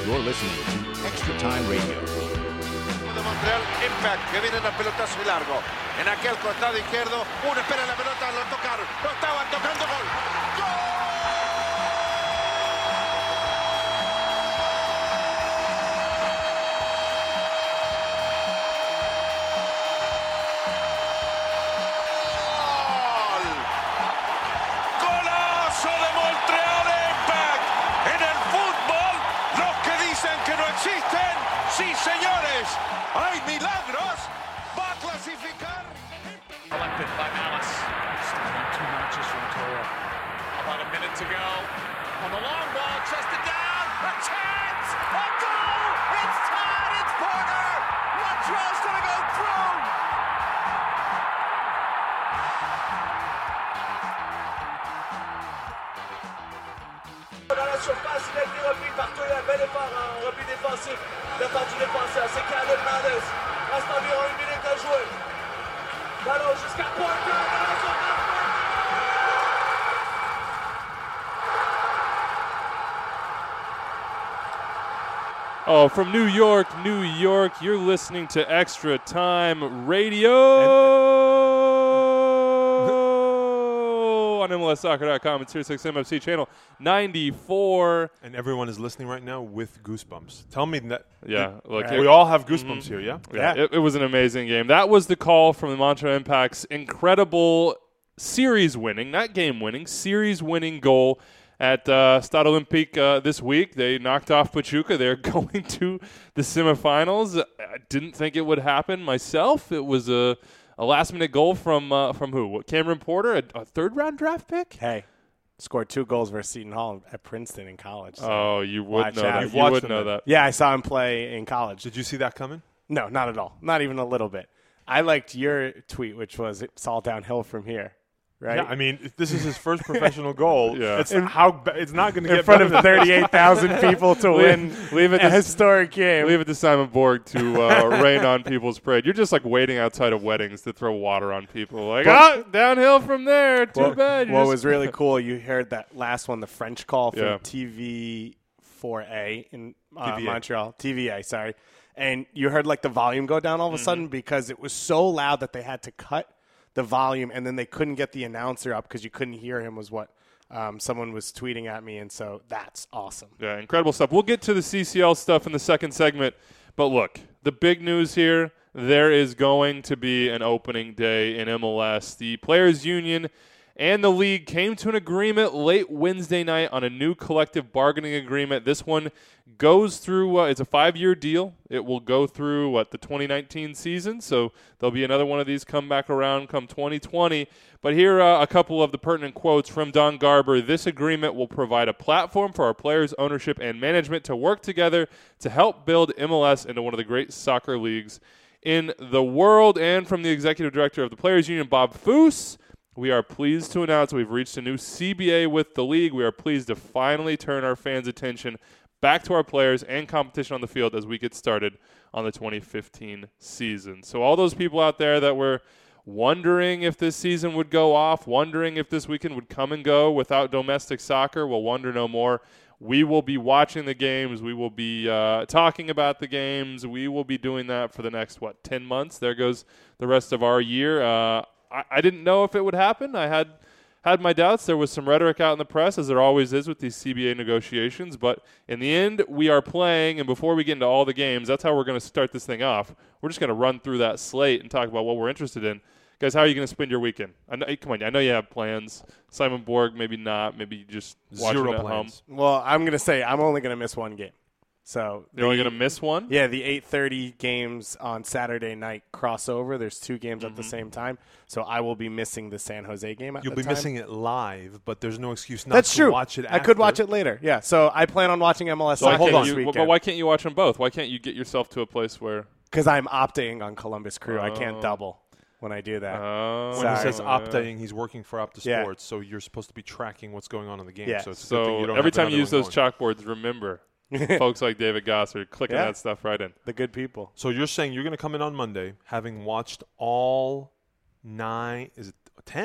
You're listening to Extra Time Radio. De Montreal Impact, que viene el pelotazo largo. En aquel costado izquierdo, uno espera la pelota, lo tocaron, lo estaban tocando, gol. ¡Gol! ¡Golazo de Montreal Impact! En el fútbol, los que dicen que no existen, sí señores, hay milagros, va a clasificar. Collected by Malice. Still 2 matches from Toro. About a minute to go. On the long ball, chested down. A chance! A goal! It's tied! It's Porter! Montreal's gonna go through! Dans la surface, il a été repris par Toya. Bel effort en repli défensif de la part du défenseur. C'est Kyle Hernandez. Reste environ 1 minute à jouer. Ballon jusqu'à Porter. Dans la surface, Oh, from New York, you're listening to Extra Time Radio on MLSsoccer.com and Sirius XM FC channel 94. And everyone is listening right now with goosebumps. Tell me that. Yeah, look, we all have goosebumps here, yeah? Yeah, it was an amazing game. That was the call from the Montreal Impact's incredible series-winning, not game-winning, series-winning goal at Stade Olympique this week. They knocked off Pachuca. They're going to the semifinals. I didn't think it would happen myself. It was a last-minute goal from who? Cameron Porter, a third-round draft pick? Hey, scored 2 goals versus Seton Hall at Princeton in college. So Oh, you would know that. You've You watched would them know then. that. yeah, I saw him play in college. Did you see that coming? No, not at all. Not even a little bit. I liked your tweet, which was it's all downhill from here, right? Yeah, I mean, if this is his first professional goal. Yeah. It's it's not going to in get front better of than- 38,000 people to win leave it a to- historic game. Leave it to Simon Borg to rain on people's parade. You're just like waiting outside of weddings to throw water on people. Like, downhill from there. Too bad. What was really cool, you heard that last one, the French call from Yeah. TV4A in TVA. Montreal. TVA, sorry. And you heard like the volume go down all of a sudden because it was so loud that they had to cut the volume and then they couldn't get the announcer up because you couldn't hear him was what someone was tweeting at me. And so that's awesome. Yeah, incredible stuff. We'll get to the CCL stuff in the second segment. But look, the big news here, there is going to be an opening day in MLS. The Players Union and the league came to an agreement late Wednesday night on a new collective bargaining agreement. This one goes through, it's a 5-year deal. It will go through, the 2019 season. So there'll be another one of these come back around come 2020. But here are a couple of the pertinent quotes from Don Garber. This agreement will provide a platform for our players, ownership, and management to work together to help build MLS into one of the great soccer leagues in the world. And from the executive director of the Players Union, Bob Foose, we are pleased to announce we've reached a new CBA with the league. We are pleased to finally turn our fans' attention back to our players and competition on the field as we get started on the 2015 season. So all those people out there that were wondering if this season would go off, wondering if this weekend would come and go without domestic soccer, will wonder no more. We will be watching the games. We will be talking about the games. We will be doing that for the next, 10 months? There goes the rest of our year. I didn't know if it would happen. I had my doubts. There was some rhetoric out in the press, as there always is with these CBA negotiations. But in the end, we are playing. And before we get into all the games, that's how we're going to start this thing off. We're just going to run through that slate and talk about what we're interested in. Guys, how are you going to spend your weekend? Come on, I know you have plans. Simon Borg, maybe not. Maybe you just watching Zero at home. plans. Well, I'm going to say I'm only going to miss one game. So You're only going to miss one? Yeah, the 8:30 games on Saturday night crossover. There's 2 games at the same time, so I will be missing the San Jose game at You'll the be time. missing it live, but there's no excuse not That's to true. watch it I could watch after. it later. Yeah, so I plan on watching MLS So soccer hold on. this weekend. But why can't you watch them both? Why can't you get yourself to a place where Because I'm opting on Columbus Crew. I can't double when I do that. When Sorry. he says optaing, he's working for Opta Yeah. Sports, so you're supposed to be tracking what's going on in the game. Yeah. So it's a good thing you So don't every have time you another use one those going. chalkboards, remember, folks like David Goss are clicking Yeah. that stuff right in. The good people. So you're saying you're going to come in on Monday having watched all 9, is it 10?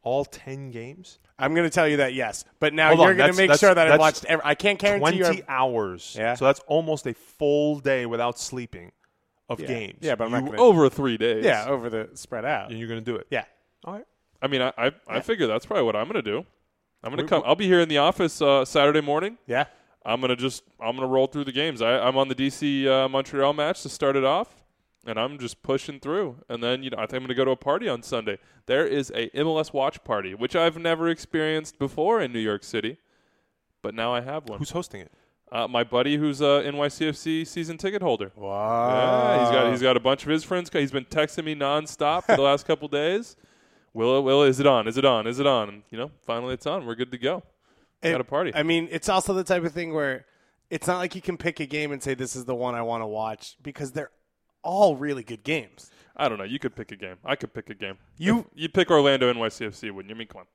all 10 games? I'm going to tell you that, yes. But now Hold you're on, going to make sure that I that's watched I can't guarantee 20 you. hours. Yeah. So that's almost a full day without sleeping of Yeah. games. Yeah, but I'm not going to. Over 3 days. Yeah, over the spread out. And you're going to do it. Yeah. All right. I mean, I figure that's probably what I'm going to do. I'm going to come. I'll be here in the office Saturday morning. Yeah. I'm gonna roll through the games. I'm on the DC Montreal match to start it off, and I'm just pushing through. And then I think I'm gonna go to a party on Sunday. There is a MLS watch party, which I've never experienced before in New York City, but now I have one. Who's hosting it? My buddy, who's a NYCFC season ticket holder. Wow. Yeah, he's got a bunch of his friends. He's been texting me nonstop for the last couple days. Will, is it on? Is it on? Is it on? And finally it's on. We're good to go. Got a party. I mean, it's also the type of thing where it's not like you can pick a game and say this is the one I want to watch because they're all really good games. I don't know. You could pick a game. I could pick a game. You'd pick Orlando NYCFC, wouldn't you? I mean, come on.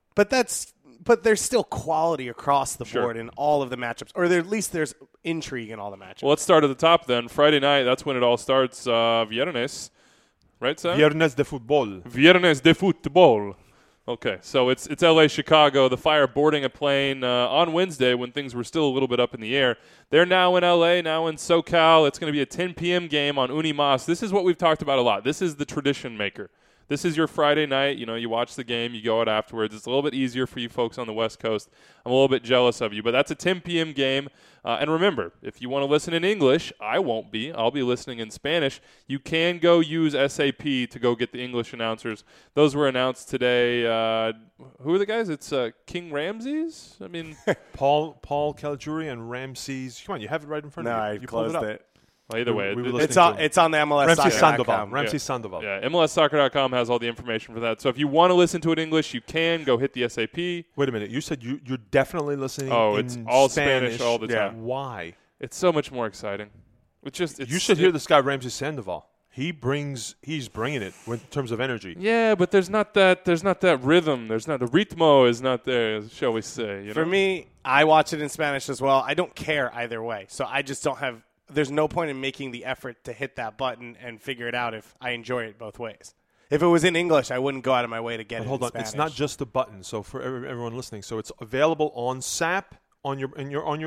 But there's still quality across the Sure. board in all of the matchups, or at least there's intrigue in all the matchups. Well, let's start at the top then. Friday night, that's when it all starts. Viernes, right, Sam? Viernes de Fútbol. Viernes de Fútbol. Okay, so it's LA Chicago. The Fire boarding a plane on Wednesday when things were still a little bit up in the air. They're now in LA, now in SoCal. It's going to be a 10 p.m. game on Unimas. This is what we've talked about a lot. This is the tradition maker. This is your Friday night. You watch the game, you go out afterwards. It's a little bit easier for you folks on the West Coast. I'm a little bit jealous of you, but that's a 10 p.m. game. And remember, if you want to listen in English, I won't be. I'll be listening in Spanish. You can go use SAP to go get the English announcers. Those were announced today. Who are the guys? It's King Ramses? I mean, Paul Caligiuri and Ramses. Come on, you have it right in front no, of you. I You pulled closed up. it. well, either way. We were It's listening on, to him. it's on the MLS. Ramses soccer.com. Sandoval. Ramses Sandoval. Yeah, MLSsoccer.com has all the information for that. So if you want to listen to it in English, you can go hit the SAP. Wait a minute. You said you're definitely listening Oh, in it's all Spanish all the Yeah. time. Why? It's so much more exciting. It's You should hear this guy, Ramses Sandoval. He's bringing it in terms of energy. Yeah, but there's not that rhythm. The ritmo is not there, shall we say. For me, I watch it in Spanish as well. I don't care either way. So I just don't have – there's no point in making the effort to hit that button and figure it out if I enjoy it both ways. If it was in English, I wouldn't go out of my way to get But it hold in on, Spanish. it's not just the button. So for everyone listening, so it's available on SAP on your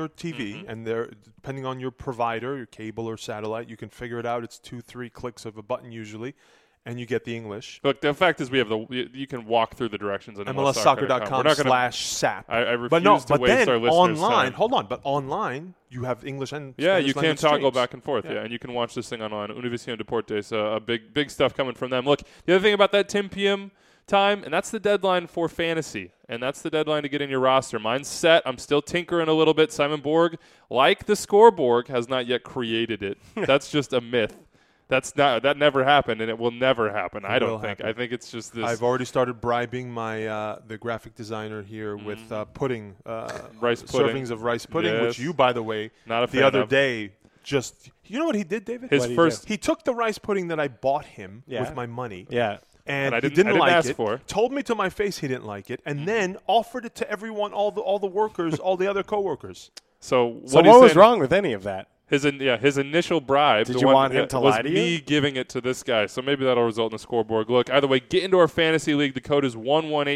TV, and there, depending on your provider, your cable or satellite, you can figure it out. It's 2-3 clicks of a button usually, and you get the English. Look, the fact is you can walk through the directions on MLSsoccer.com. MLSsoccer.com/SAP. I refuse but no, to but waste then our listeners' online, time. hold on, but online you have English and Yeah, Spanish you can language toggle streams. back and forth, yeah, and you can watch this thing online. Univision Deportes, big stuff coming from them. Look, the other thing about that 10 p.m. time, and that's the deadline for fantasy, and that's the deadline to get in your roster. Mine's set. I'm still tinkering a little bit. Simon Borg, like the scoreboard, has not yet created it. That's just a myth. That never happened, and it will never happen. I don't think. I think it's just this. I've already started bribing my the graphic designer here with pudding, Rice pudding. servings of rice pudding, Yes. which you, by the way, Not a the fan other of. day just. You know what he did, David? His first. He took the rice pudding that I bought him Yeah. with my money. Yeah. And I he didn't didn't like ask it. for. Told me to my face he didn't like it, and then offered it to everyone, all the workers, all the other coworkers. So So what was wrong with any of that? His initial bribe. Did the you one want him that to was lie to me you? giving it to this guy. So maybe that'll result in a scoreboard. Look, either way, get into our fantasy league. The code is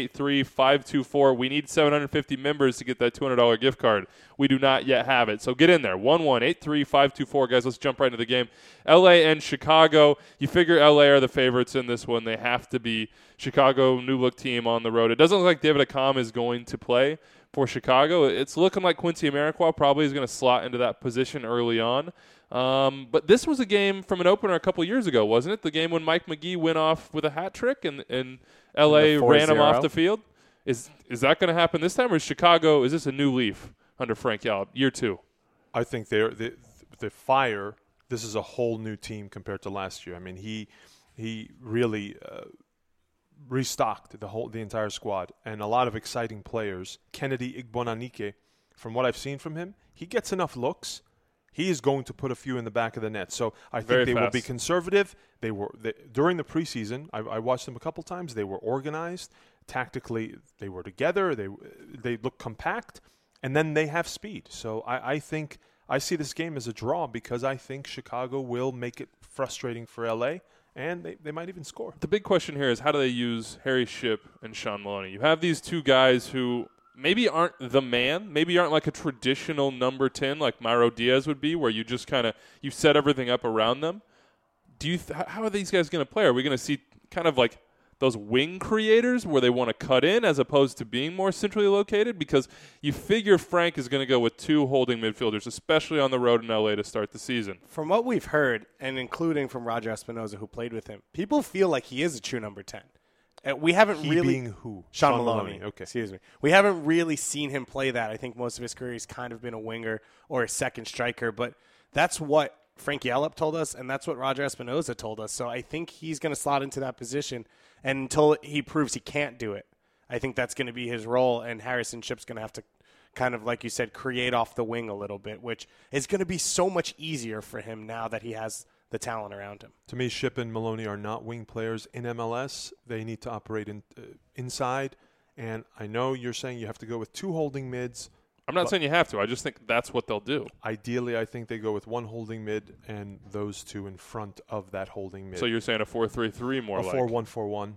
1183524. We need 750 members to get that $200 gift card. We do not yet have it. So get in there. 1183524. Guys, let's jump right into the game. LA and Chicago. You figure LA are the favorites in this one. They have to be. Chicago, new look team on the road. It doesn't look like David Accam is going to play for Chicago. It's looking like Quincy Amarikwa probably is going to slot into that position early on. But this was a game from an opener a couple years ago, wasn't it? The game when Mike McGee went off with a hat trick and L.A. ran him off the field? Is that going to happen this time, or is Chicago, is this a new leaf under Frank Yallop, year 2? I think the Fire, this is a whole new team compared to last year. I mean, he really restocked the entire squad, and a lot of exciting players. Kennedy Igbonanike, from what I've seen from him, he gets enough looks. He is going to put a few in the back of the net. So I think Very they will be fast. conservative. During the preseason, I watched them a couple times. They were organized. Tactically, they were together. They look compact. And then they have speed. So I think I see this game as a draw because I think Chicago will make it frustrating for LA. and they might even score. The big question here is how do they use Harry Shipp and Sean Maloney? You have these two guys who maybe aren't the man, maybe aren't like a traditional number 10 like Mauro Diaz would be, where you just kind of you set everything up around them. How are these guys going to play? Are we going to see kind of like those wing creators where they want to cut in as opposed to being more centrally located? Because you figure Frank is going to go with two holding midfielders, especially on the road in LA to start the season. From what we've heard, and including from Roger Espinoza, who played with him, people feel like he is a true number 10. We haven't really being who? Sean Maloney. Okay. Excuse me. We haven't really seen him play that. I think most of his career he's kind of been a winger or a second striker, but that's what Frank Yallop told us, and that's what Roger Espinoza told us. So I think he's going to slot into that position, and until he proves he can't do it, I think that's going to be his role, and Harrison Shipp's going to have to kind of, like you said, create off the wing a little bit, which is going to be so much easier for him now that he has the talent around him. To me, Shipp and Maloney are not wing players in MLS. They need to operate inside. And I know you're saying you have to go with two holding mids. I'm not saying you have to. I just think that's what they'll do. Ideally, I think they go with one holding mid and those two in front of that holding mid. So you're saying a 4-3-3 more like? A 4-1-4-1.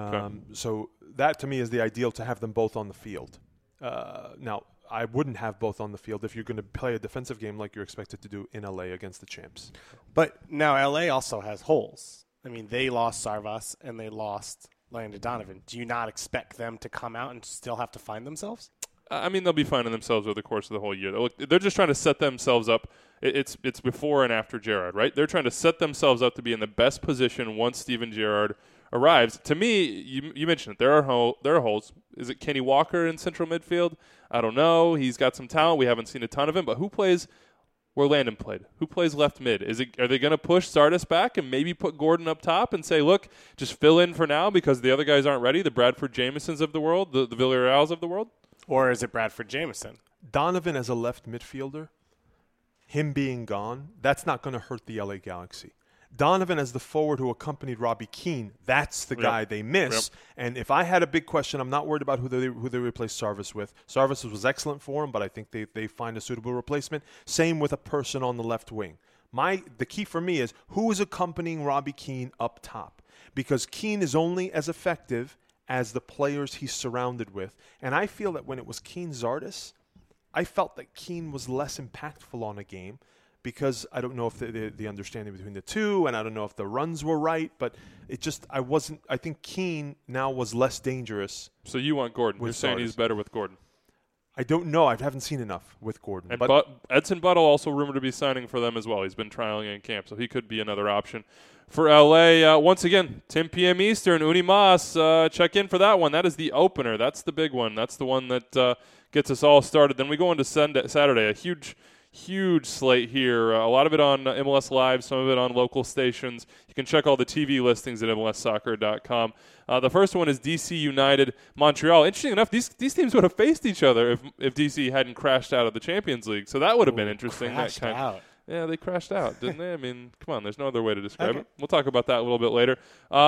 So that, to me, is the ideal to have them both on the field. Now, I wouldn't have both on the field if you're going to play a defensive game like you're expected to do in LA against the champs. But now LA also has holes. I mean, they lost Sarvas and they lost Landon Donovan. Do you not expect them to come out and still have to find themselves? I mean, they'll be finding themselves over the course of the whole year. They're just trying to set themselves up. It's before and after Gerrard, right? They're trying to set themselves up to be in the best position once Steven Gerrard arrives. To me, you mentioned it. There are holes. Is it Kenny Walker in central midfield? I don't know. He's got some talent. We haven't seen a ton of him. But who plays where Landon played? Who plays left mid? Are they going to push Sardis back and maybe put Gordon up top and say, look, just fill in for now because the other guys aren't ready, the Bradford Jamesons of the world, the Villarreals of the world? Or is it Bradford Jameson? Donovan as a left midfielder, him being gone, that's not going to hurt the LA Galaxy. Donovan as the forward who accompanied Robbie Keane, that's the guy they miss. Yep. And if I had a big question, I'm not worried about who they replace Sarvis with. Sarvis was excellent for him, but I think they find a suitable replacement. Same with a person on the left wing. The key for me is who is accompanying Robbie Keane up top, because Keane is only as effective as the players he's surrounded with. And I feel that when it was Keane Zardes, I felt that Keane was less impactful on a game because I don't know if the understanding between the two, and I don't know if the runs were right, but I think Keane now was less dangerous. So you want Gordon. You're saying he's better with Gordon. I don't know. I haven't seen enough with Gordon. And Edson Buttle also rumored to be signing for them as well. He's been trialing in camp, so he could be another option. For LA, once again, 10 p.m. Eastern, Unimas, check in for that one. That is the opener. That's the big one. That's the one that gets us all started. Then we go into Saturday, a huge slate here. A lot of it on MLS Live, some of it on local stations. You can check all the TV listings at MLSsoccer.com. The first one is DC United Montreal. Interesting enough, these teams would have faced each other if DC hadn't crashed out of the Champions League. So that would have been interesting. Crashed out. Yeah, they crashed out, didn't they? I mean, come on, there's no other way to describe it. We'll talk about that a little bit later.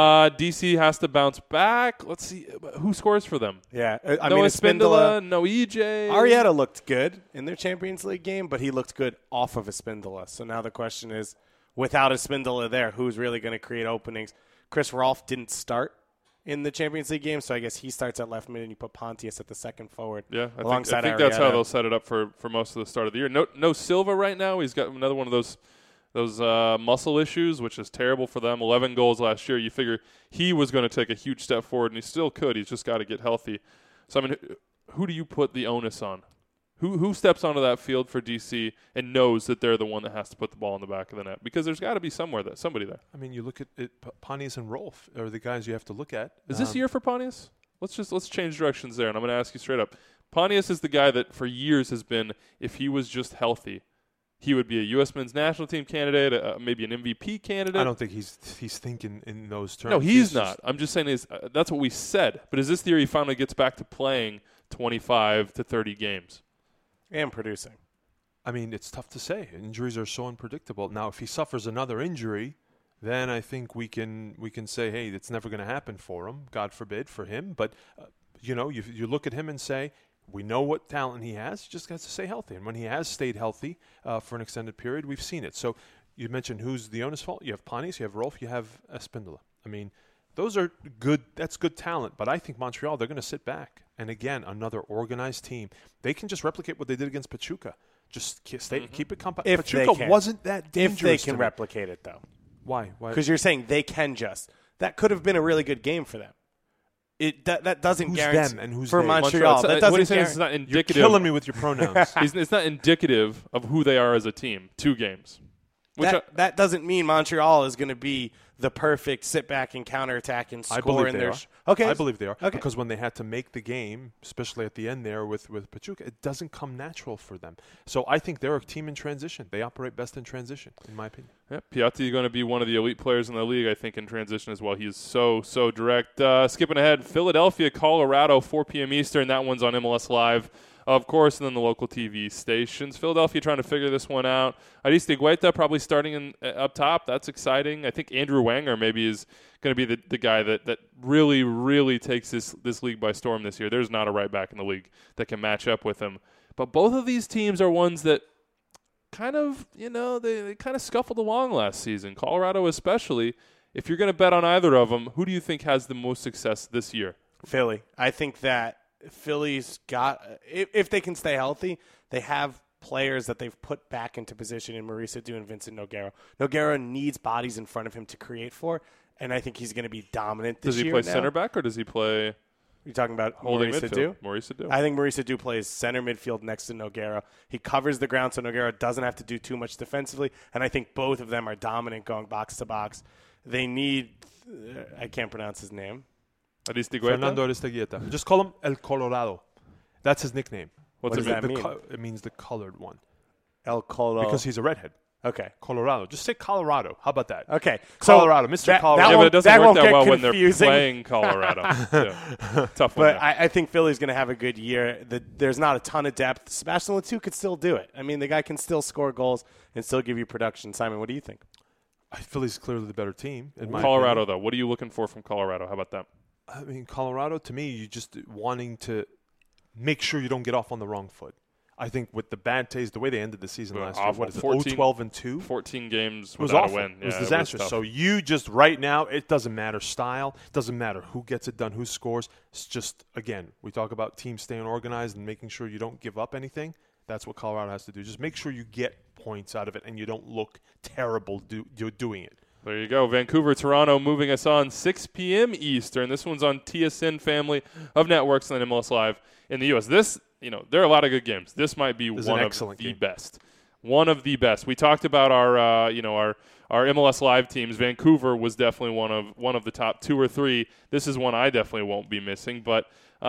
DC has to bounce back. Let's see. Who scores for them? Yeah. No Espindola, no EJ. Arrieta looked good in their Champions League game, but he looked good off of Espindola. So now the question is, without Espindola there, who's really going to create openings? Chris Rolfe didn't start in the Champions League game, so I guess he starts at left mid and you put Pontius at the second forward. Yeah, I think that's how they'll set it up for most of the start of the year. No Silva right now. He's got another one of those muscle issues, which is terrible for them. 11 goals last year. You figure he was going to take a huge step forward, and he still could. He's just got to get healthy. So, I mean, who do you put the onus on? Who steps onto that field for DC and knows that they're the one that has to put the ball in the back of the net? Because there's got to be somebody there. I mean, you look at it, Pontius and Rolfe are the guys you have to look at. Is this year for Pontius? Let's change directions there, and I'm going to ask you straight up. Pontius is the guy that for years has been, if he was just healthy, he would be a U.S. men's national team candidate, maybe an MVP candidate. I don't think he's thinking in those terms. No, he's not. I'm just saying that's what we said. But is this the year he finally gets back to playing 25 to 30 games? And producing. I mean, it's tough to say. Injuries are so unpredictable. Now, if he suffers another injury, then I think we can say, hey, it's never going to happen for him. God forbid for him. But you look at him and say, we know what talent he has. He just has to stay healthy. And when he has stayed healthy for an extended period, we've seen it. So you mentioned who's the onus fault. You have Panis, you have Rolf, you have Espindola. I mean, those are good. That's good talent. But I think Montreal, they're going to sit back. And again, another organized team. They can just replicate what they did against Pachuca. Just keep it compact. Pachuca wasn't that dangerous. If they can replicate it, though. Why? Because you're saying they can just. That could have been a really good game for them. That doesn't guarantee them and who's for they? Montreal. That doesn't what he's saying is it's not indicative. You're killing me with your pronouns. It's not indicative of who they are as a team. 2 games. That doesn't mean Montreal is going to be the perfect sit back and counterattack and score. I believe they are. Okay, I believe they are. Okay. Because when they had to make the game, especially at the end there with Pachuca, it doesn't come natural for them. So I think they're a team in transition. They operate best in transition, in my opinion. Yeah, Piatti is going to be one of the elite players in the league, I think, in transition as well. He is so direct. Skipping ahead, Philadelphia, Colorado, 4 p.m. Eastern. That one's on MLS Live, of course, and then the local TV stations. Philadelphia trying to figure this one out. Aristigueta probably starting up top. That's exciting. I think Andrew Wanger maybe is going to be the guy that really, really takes this league by storm this year. There's not a right back in the league that can match up with him. But both of these teams are ones that kind of, they kind of scuffled along last season. Colorado especially. If you're going to bet on either of them, who do you think has the most success this year? Philly. I think that Philly's got, if they can stay healthy, they have players that they've put back into position in Maurice Adu and Vincent Nogueira. Nogueira needs bodies in front of him to create for, and I think he's going to be dominant this year. Does he play center back or does he play You're talking about holding Maurice midfield? Adu? Maurice Adu. I think Maurice Adu plays center midfield next to Nogueira. He covers the ground so Nogueira doesn't have to do too much defensively, and I think both of them are dominant going box to box. They need I can't pronounce his name. Fernando Aristigueta. Just call him El Colorado. That's his nickname. What does that mean? It means the colored one. El Colorado. Because he's a redhead. Okay. Colorado. Just say Colorado. How about that? Okay. Colorado. Mr. Colorado. Yeah, but it doesn't work that well when they're confusing. playing Colorado. Yeah. Tough one. But I think Philly's going to have a good year. There's not a ton of depth. Sebastian Letou could still do it. I mean, the guy can still score goals and still give you production. Simon, what do you think? Philly's clearly the better team. In my Colorado, opinion. though. What are you looking for from Colorado? How about that? I mean, Colorado, to me, you just wanting to make sure you don't get off on the wrong foot. I think with the bad taste, the way they ended the season last year, what is it, 12-2? 14 games it was without awful. a win. It was Yeah, disastrous. So you just, right now, it doesn't matter style. It doesn't matter who gets it done, who scores. It's just, again, we talk about teams staying organized and making sure you don't give up anything. That's what Colorado has to do. Just make sure you get points out of it and you don't look terrible doing it. There you go. Vancouver, Toronto moving us on 6 p.m. Eastern. This one's on TSN family of networks and MLS Live in the U.S. This, there are a lot of good games. This might be one of the best. One of the best. We talked about our MLS Live teams. Vancouver was definitely one of the top 2 or 3. This is one I definitely won't be missing. But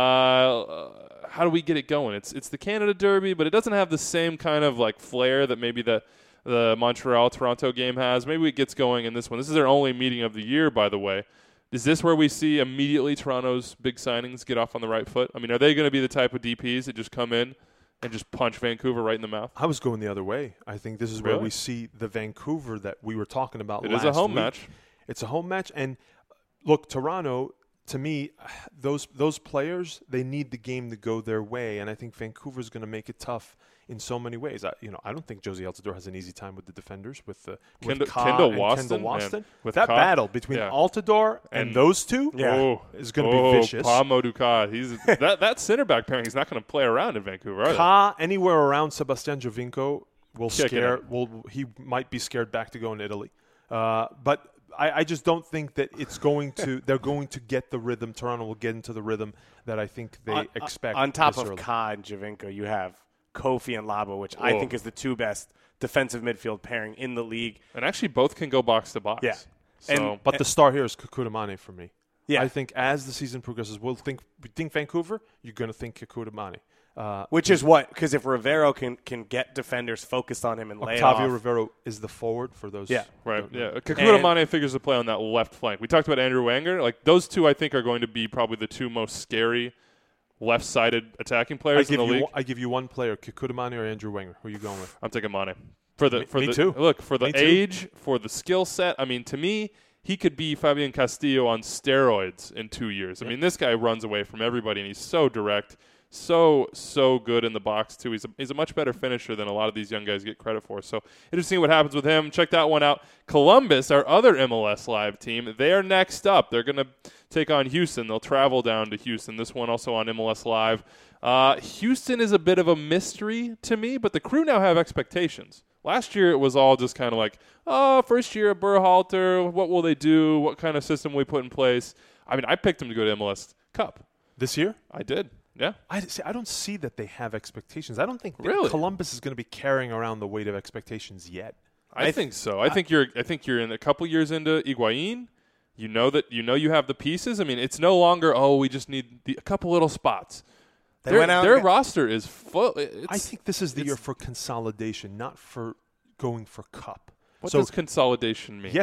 how do we get it going? It's the Canada Derby, but it doesn't have the same kind of flair that maybe the Montreal-Toronto game has. Maybe it gets going in this one. This is their only meeting of the year, by the way. Is this where we see immediately Toronto's big signings get off on the right foot? I mean, are they going to be the type of DPs that just come in and just punch Vancouver right in the mouth? I was going the other way. I think this is where we see the Vancouver that we were talking about last week. It is a home match. It's a home match. And, look, Toronto, to me, those players, they need the game to go their way. And I think Vancouver's going to make it tough in so many ways. I don't think Josie Altidore has an easy time with the defenders, with Kendall Waston. With that battle between Altidore and those two is going to be vicious. Pamo Ducat. That center back pairing is not going to play around in Vancouver. Ka, anywhere around Sebastian Jovinko he might be scared back to go in Italy. But I just don't think that it's going to. They're going to get the rhythm. Toronto will get into the rhythm that I think they expect. On top of Ka and Jovinko, you have Kofi and Labo, which I think is the 2 best defensive midfield pairing in the league. And actually, both can go box to box. Yeah. But the star here is Kekuta Mane for me. Yeah. I think as the season progresses, we think Vancouver, you're going to think Kekuta Mane. Which is what? Because if Rivero can get defenders focused on him and lay Octavio off. Rivero is the forward for those. Yeah. Right. Yeah. Kekuta Mane figures to play on that left flank. We talked about Andrew Wanger. Those 2, I think, are going to be probably the 2 most scary left-sided attacking players in the league. I give you one player, Kekuta Mane or Andrew Wenger. Who are you going with? I'm taking Mane. Me too. Look, for the age, for the skill set, I mean, to me, he could be Fabian Castillo on steroids in 2 years. I mean, this guy runs away from everybody, and he's so direct, so good in the box too. He's a much better finisher than a lot of these young guys get credit for. So interesting what happens with him. Check that one out. Columbus, our other MLS Live team, they are next up. They're going to take on Houston. They'll travel down to Houston. This one also on MLS Live. Houston is a bit of a mystery to me, but the Crew now have expectations. Last year, it was all just kind of like, first year at Berhalter, what will they do? What kind of system will we put in place? I mean, I picked them to go to MLS Cup. This year? I did, yeah. I don't see that they have expectations. I don't think Really? Columbus is going to be carrying around the weight of expectations yet. I think so. I think you're in a couple years into Higuain. You know you have the pieces. I mean, it's no longer, we just need a couple little spots. Their roster is full. I think this is the year for consolidation, not for going for cup. What does consolidation mean?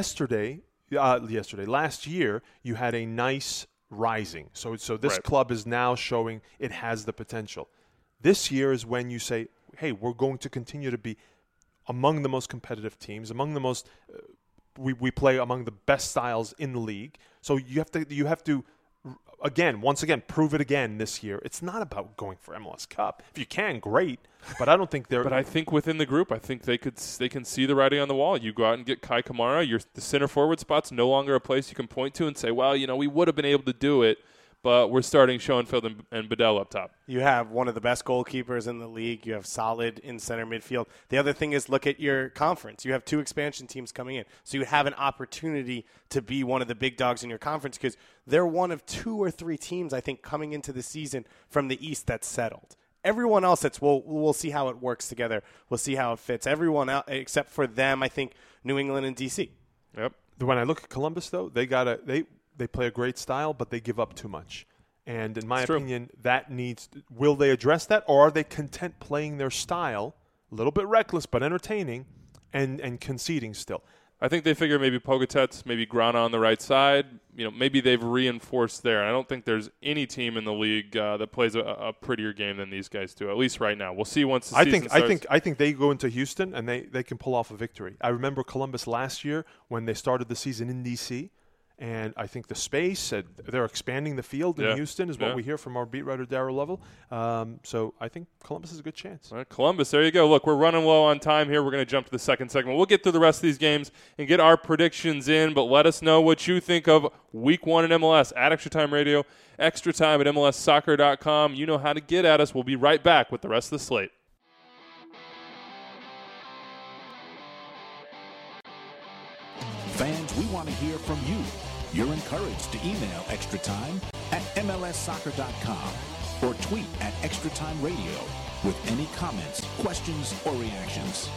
Last year, you had a nice rising. So this Right. club is now showing it has the potential. This year is when you say, hey, we're going to continue to be among the most competitive teams, among the most we play among the best styles in the league. So you have to once again, prove it again this year. It's not about going for MLS Cup. If you can, great. But I don't think they're. But I think within the group, I think they can see the writing on the wall. You go out and get Kai Kamara. The center forward spot's no longer a place you can point to and say, well, we would have been able to do it, but we're starting Schoenfeld and Bedell up top. You have one of the best goalkeepers in the league. You have solid in center midfield. The other thing is look at your conference. You have 2 expansion teams coming in. So you have an opportunity to be one of the big dogs in your conference because they're one of 2 or 3 teams, I think, coming into the season from the East that's settled. Everyone else, we'll see how it works together. We'll see how it fits. Everyone else, except for them, I think, New England and D.C. Yep. When I look at Columbus, though, they play a great style, but they give up too much. And in my opinion, that will they address that, or are they content playing their style, a little bit reckless but entertaining, and conceding still? I think they figure maybe Pogatetz, maybe Grana on the right side. Maybe they've reinforced there. I don't think there's any team in the league that plays a prettier game than these guys do, at least right now. We'll see once the season starts. I think they go into Houston and they can pull off a victory. I remember Columbus last year when they started the season in D.C., and I think the space, they're expanding the field in Houston is what we hear from our beat writer, Darryl Lovell. So I think Columbus has a good chance. All right, Columbus, there you go. Look, we're running low on time here. We're going to jump to the second segment. We'll get through the rest of these games and get our predictions in, but let us know what you think of Week 1 in MLS at Extra Time Radio, Extra Time at MLSsoccer.com. You know how to get at us. We'll be right back with the rest of the slate. Fans, we want to hear from you. You're encouraged to email Extra Time at MLSsoccer.com or tweet at Extra Time Radio with any comments, questions, or reactions.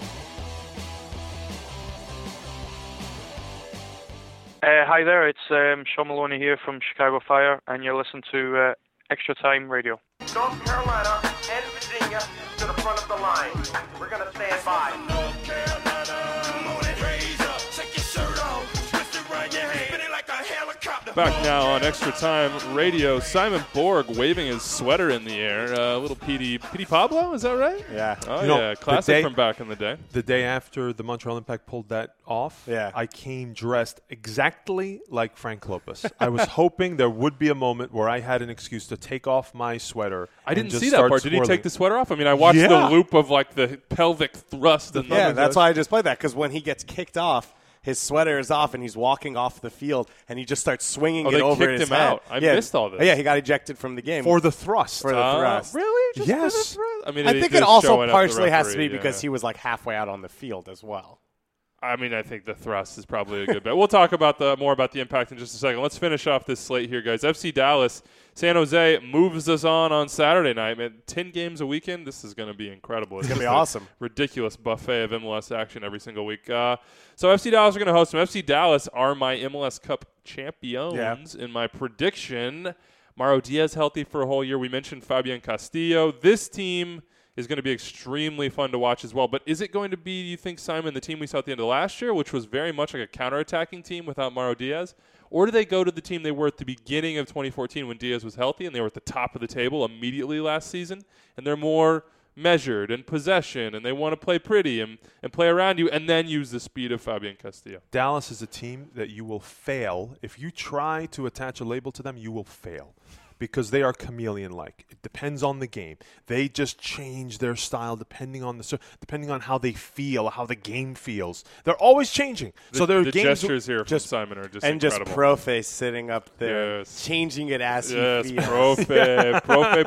Hi there, it's Sean Maloney here from Chicago Fire, and you're listening to Extra Time Radio. North Carolina and Virginia to the front of the line. We're going to stand by. North Carolina, come on and raise up, take your shirt off, twist it around your hand, spin it like a helicopter. Back now on Extra Time Radio, Simon Borg waving his sweater in the air. A little Petey Pablo, is that right? Yeah. Oh, yeah. Classic from back in the day. The day after the Montreal Impact pulled that off, I came dressed exactly like Frank Lopez. I was hoping there would be a moment where I had an excuse to take off my sweater. I didn't see that part. Did he take the sweater off? I mean, I watched the loop of like the pelvic thrust. That's why I just played that, because when he gets kicked off, his sweater is off and he's walking off the field and he just starts swinging it over his head. They kicked him out. I missed all this. Yeah, he got ejected from the game. For the thrust. Really? Just yes. For the thrust? I mean, I think it also partially has to be because he was like halfway out on the field as well. I mean, I think the thrust is probably a good bet. We'll talk about more about the impact in just a second. Let's finish off this slate here, guys. FC Dallas, San Jose moves us on Saturday night. Man, 10 games a weekend. This is going to be incredible. It's going to be awesome. Ridiculous buffet of MLS action every single week. So FC Dallas are going to host them. FC Dallas are my MLS Cup champions in my prediction. Mauro Diaz healthy for a whole year. We mentioned Fabian Castillo. This team is going to be extremely fun to watch as well. But is it going to be, you think, Simon, the team we saw at the end of last year, which was very much like a counterattacking team without Mauro Diaz? Or do they go to the team they were at the beginning of 2014 when Diaz was healthy and they were at the top of the table immediately last season, and they're more measured in possession and they want to play pretty and play around you and then use the speed of Fabian Castillo? Dallas is a team that you will fail. If you try to attach a label to them, you will fail. because they are chameleon-like. It depends on the game. They just change their style depending on how they feel, how the game feels. They're always changing. So their the games gestures here from Simon are just incredible. Just Profe sitting up there, changing it as he feels. Profe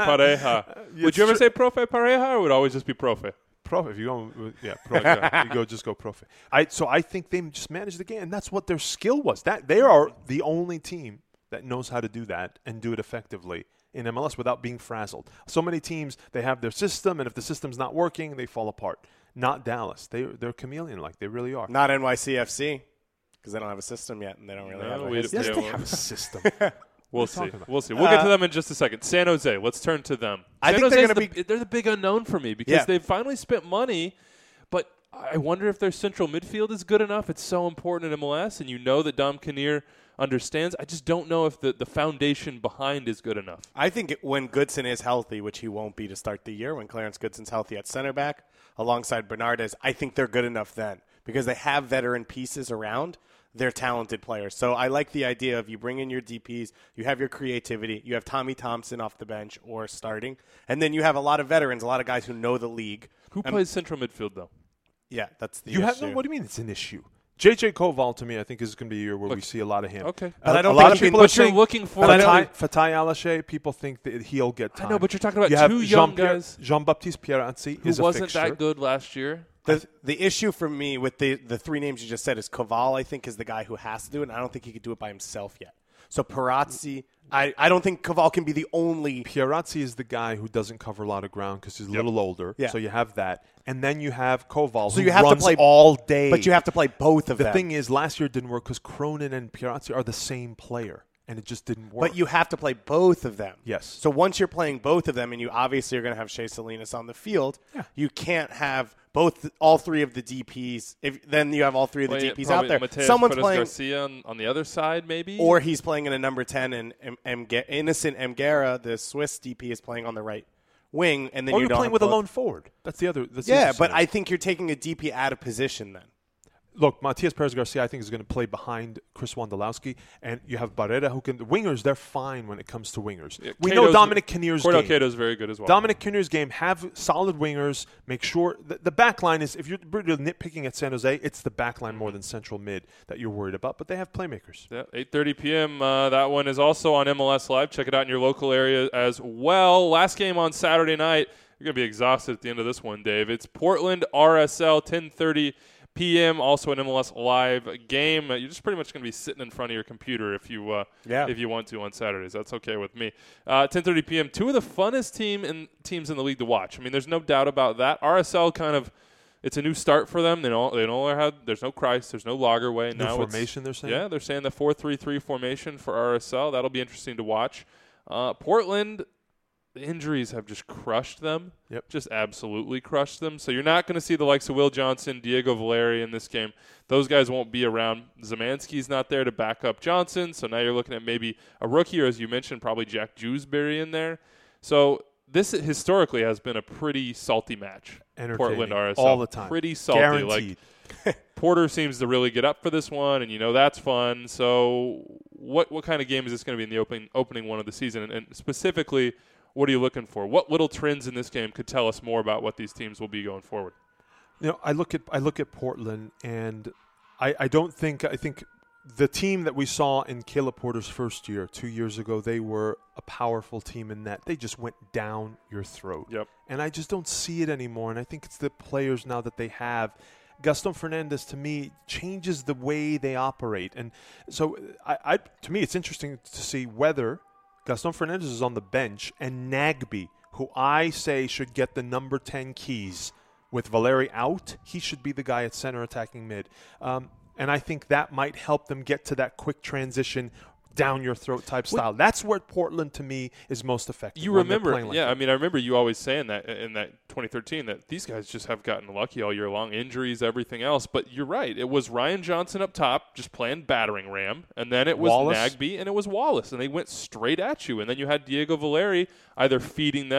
Pareja. Would you ever say Profe Pareja, or would it always just be Profe? Profe, if you go, Profe, you just go Profe. So I think they just manage the game, and that's what their skill was. That they are the only team that knows how to do that and do it effectively in MLS without being frazzled. So many teams, they have their system, and if the system's not working, they fall apart. Not Dallas. They're chameleon-like. They really are. Not NYCFC, because they don't have a system yet, and they don't really have a Yes, they have a system. We'll see. We'll see. We'll get to them in just a second. San Jose. Let's turn to them. I think they're going to be. They're the big unknown for me because they've finally spent money, but I wonder if their central midfield is good enough. It's so important in MLS, and you know that Dom Kinnear understands. I just don't know if the foundation behind is good enough. I think when Goodson is healthy, which he won't be to start the year, when Clarence Goodson's healthy at center back alongside Bernardes, I think they're good enough then because they have veteran pieces around. They're talented players. So I like the idea of you bring in your DPs, you have your creativity, you have Tommy Thompson off the bench or starting, and then you have a lot of veterans, a lot of guys who know the league. Who plays central midfield, though? Yeah, that's the issue. What do you mean it's an issue? JJ Koval, to me, I think is going to be a year where we see a lot of him. Okay. But I don't a lot think of people but are saying you're looking for Fatai Alache, people think that he'll get time. I know, but you're talking about you have two young guys. Jean-Baptiste Pierrazzi who is a wasn't fixture. that good last year. The issue for me with the three names you just said is Koval, I think, is the guy who has to do it, and I don't think he could do it by himself yet. So Pierrazzi, I don't think Koval can be the only. Pierrazzi is the guy who doesn't cover a lot of ground because he's a little older. Yeah. So you have that. And then you have Koval, So who you have runs to play all day. But you have to play both of them. The thing is, last year it didn't work because Cronin and Pierrazzi are the same player, and it just didn't work. But you have to play both of them. Yes. So once you're playing both of them, and you obviously are going to have Shea Salinas on the field, you can't have all three of the DPs. Then you have all three of the DPs out there. Mateus Someone's Perez playing Garcia on the other side, maybe, or he's playing in a number 10, and Innocent Mgera, the Swiss DP, is playing on the right wing, and then or you're playing with a lone forward. That's the other. That's the yeah, other but side. I think you're taking a DP out of position then. Look, Matias Perez Garcia, I think, is going to play behind Chris Wondolowski, and you have Barrera who can. The wingers, they're fine when it comes to wingers. Yeah, we know Dominic Kinnear's game. Cordell Cato is very good as well. Dominic Kinnear's game, have solid wingers. Make sure the back line is, if you're nitpicking at San Jose, it's the back line more than central mid that you're worried about. But they have playmakers. Yeah, 8:30 p.m. That one is also on MLS Live. Check it out in your local area as well. Last game on Saturday night. You're going to be exhausted at the end of this one, Dave. It's Portland RSL, 10:30 p.m. Also an MLS Live game. You're just pretty much going to be sitting in front of your computer if you want to on Saturdays. That's okay with me. 10:30 p.m. Two of the funnest teams in the league to watch. I mean, there's no doubt about that. RSL kind of, it's a new start for them. They don't have. There's no Christ. There's no Lagerway. New formation, they're saying. Yeah, they're saying the 4-3-3 formation for RSL. That'll be interesting to watch. Portland. The injuries have just crushed them. Yep. Just absolutely crushed them. So you're not going to see the likes of Will Johnson, Diego Valeri in this game. Those guys won't be around. Zemansky's not there to back up Johnson. So now you're looking at maybe a rookie, or as you mentioned, probably Jack Jewsbury in there. So this historically has been a pretty salty match. Portland RSL. All the time. Pretty salty. Guaranteed. Like Porter seems to really get up for this one, and you know that's fun. So what kind of game is this going to be in the opening one of the season? And specifically, what are you looking for? What little trends in this game could tell us more about what these teams will be going forward? You know, I look at Portland, and I think the team that we saw in Caleb Porter's first year, 2 years ago, they were a powerful team in that they just went down your throat. Yep. And I just don't see it anymore. And I think it's the players now that they have. Gaston Fernandez, to me, changes the way they operate. And so to me, it's interesting to see whether Gaston Fernandez is on the bench, and Nagbe, who I say should get the number 10 keys with Valeri out, he should be the guy at center attacking mid. And I think that might help them get to that quick transition, down your throat type style. That's where Portland, to me, is most effective. You remember, I mean, I remember you always saying that in that 2013 that these guys just have gotten lucky all year long, injuries, everything else. But you're right. It was Ryan Johnson up top just playing battering ram, and then it was Nagbe and it was Wallace, and they went straight at you. And then you had Diego Valeri either feeding them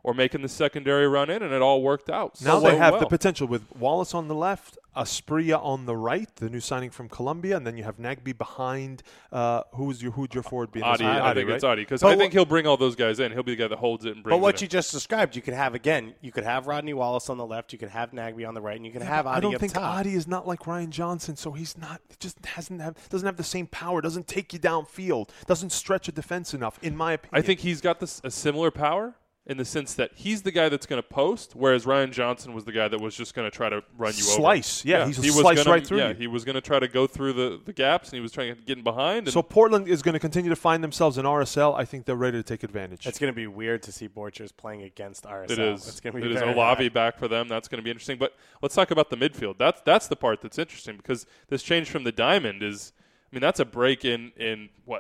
or making the secondary run in, and it all worked out. Now so they have well. the potential with Wallace on the left, Asprilla on the right, the new signing from Colombia, and then you have Nagbe behind. Who'd your forward be? Adi, I think right? it's Adi, because I think he'll bring all those guys in. He'll be the guy that holds it and brings it But what in. you just described, you could have Rodney Wallace on the left, you could have Nagbe on the right, and you can have Adi I don't up think top. Adi is not like Ryan Johnson, so he's not. Just doesn't have the same power. Doesn't take you downfield. Doesn't stretch a defense enough, in my opinion. I think he's got a similar power in the sense that he's the guy that's going to post, whereas Ryan Johnson was the guy that was just going to try to run you slice. over. Yeah, he's he slice gonna, right through yeah, you. he was going to try to go through the gaps, and he was trying to get in behind. So Portland is going to continue to find themselves in RSL. I think they're ready to take advantage. It's going to be weird to see Borchers playing against RSL. It is. It's going to be it is very Olavi hard. back for them. That's going to be interesting. But let's talk about the midfield. That's the part that's interesting, because this change from the diamond is, I mean, that's a break in what,